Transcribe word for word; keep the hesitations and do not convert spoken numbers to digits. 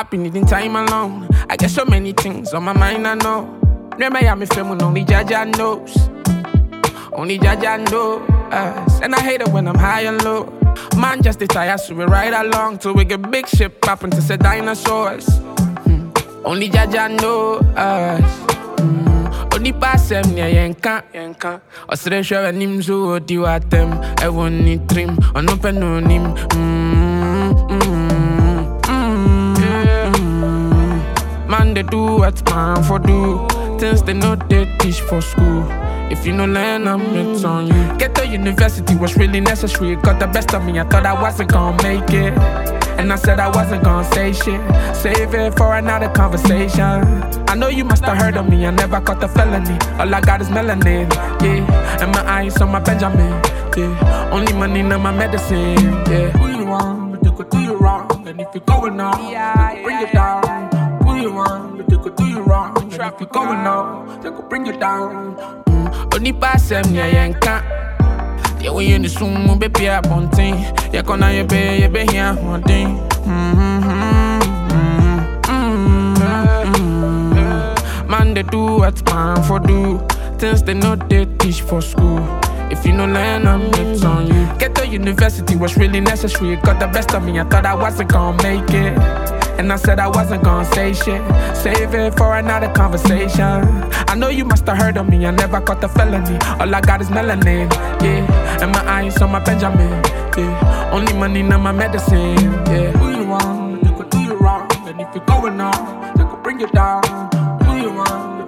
might be needing time alone. I get so many things on my mind, I know. Remember, I'm a film, only Jaja knows. Only Jaja knows. And I hate it when I'm high and low. Man, just the tires, so we ride along till we get big ship popping to say dinosaurs. Mm. Only Jaja knows. Mm. Only pass them, yeah, yanka, yanka. Or say they show a name, so do at them. I won't need trim, or no pen, no name. Man, they do what man for do. Things they know they teach for school. If you no learn, I'm it's on you. Get to university was really necessary. Got the best of me, I thought I wasn't gonna make it. And I said I wasn't gonna say shit. Save it for another conversation. I know you must have heard of me, I never caught the felony. All I got is melanin, yeah. And my eyes on my Benjamin, yeah. Only money, not my medicine, yeah. Who you want, but they could do you wrong. And if you're going on, yeah, they could bring yeah, you down. Yeah. Who you want, but they could do you wrong. And if you're going on, they could bring you down. Only pass them, yeah, yanka. Yeah, we in the sumo, baby, up on thing. Yeah, gonna you be, you be here, one thing. Man, they do what man for do. Things they know they teach for school. If you no learn, I'm it's on you. Get to university was really necessary. Got the best of me, I thought I wasn't gonna make it. And I said I wasn't gonna say shit. Save it for another conversation. I know you must have heard of me, I never caught the felony. All I got is melanin, yeah. And my eyes on my Benjamin, yeah. Only money, not my medicine, yeah. Who you want, they could do you wrong. And if you're going on, they could bring you down. Who you want,